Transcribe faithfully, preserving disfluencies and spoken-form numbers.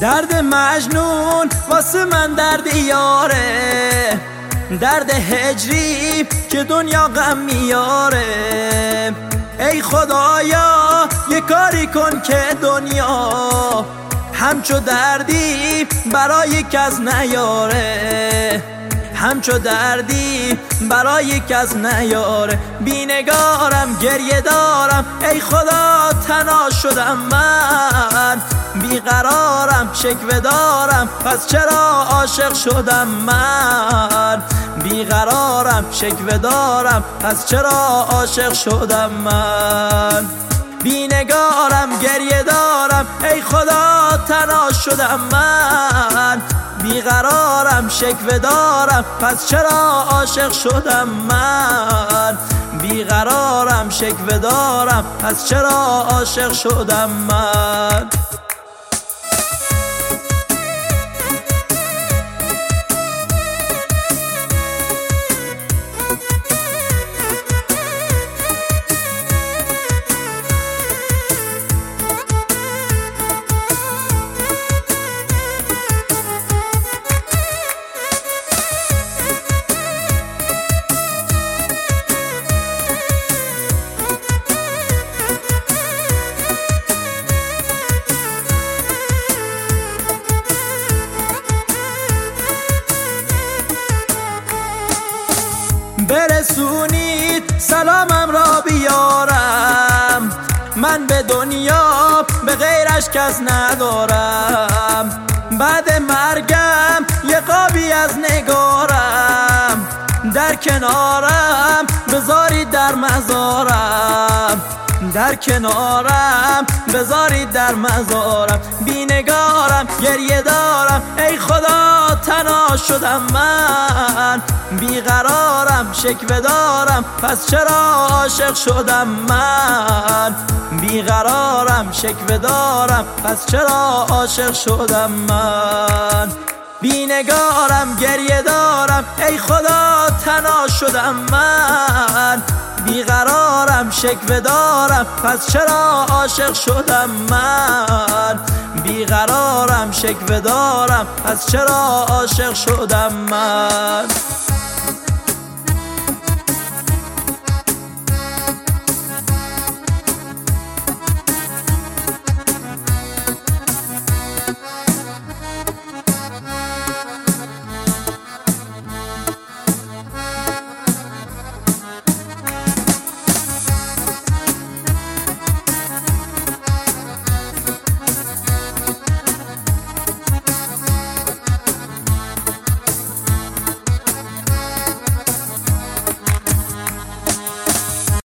درد مجنون واسه من درد یاره، درد هجری که دنیا غم میاره. ای خدایا یه کاری کن که دنیا همچو دردی برای کس نیاره، همچو دردی برای کس نیاره. بینگارم گریه دارم ای خدا تنها شدم من، بیقرارم شکوه دارم پس چرا عاشق شدم من، بیقرارم شکوه دارم پس چرا عاشق شدم من. بینگارم گریه دارم ای خدا تنها شدم من، بیقرارم شکوه دارم پس چرا عاشق شدم من، بیقرارم شکوه دارم پس چرا عاشق شدم من. برسونید سلامم را بیارم، من به دنیا به غیرش کس ندارم. بعد مرگم یه قابی از نگارم، در کنارم بذارید در مزارم، در کنارم بذارید در مزارم. بینگارم گریه دارم ای خدا تنها شدم من، بیقرارم شکوه دارم پس چرا عاشق شدم من، بیقرارم شکوه دارم پس چرا عاشق شدم من. بینگارم گریه دارم ای خدا تنها شدم من، بیقرارم شکوه دارم پس چرا عاشق شدم من، بیقرارم شکوه دارم پس چرا عاشق شدم من.